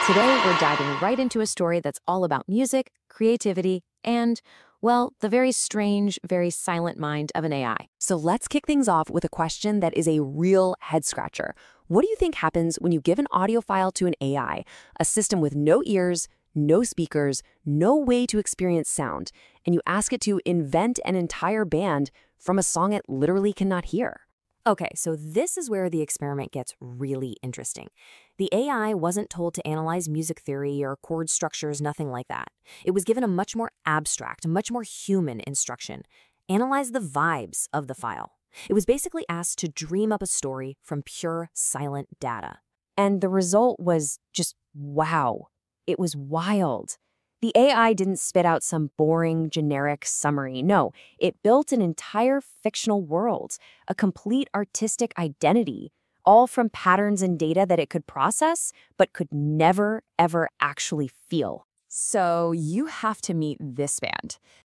Today, we're diving right into a story that's all about music, creativity, and, well, the very strange, very silent mind of an AI. So let's kick things off with a question that is a real head scratcher. What do you think happens when you give an audio file to an AI, a system with no ears, no speakers, no way to experience sound, and you ask it to invent an entire band from a song it literally cannot hear? Okay, so this is where the experiment gets really interesting. The AI wasn't told to analyze music theory or chord structures, nothing like that. It was given a much more abstract, much more human instruction. Analyze the vibes of the file. It was basically asked to dream up a story from pure silent data. And the result was just wow. It was wild. The AI didn't spit out some boring, generic summary. No, it built an entire fictional world, a complete artistic identity, all from patterns and data that it could process, but could never, ever actually feel. So you have to meet this band.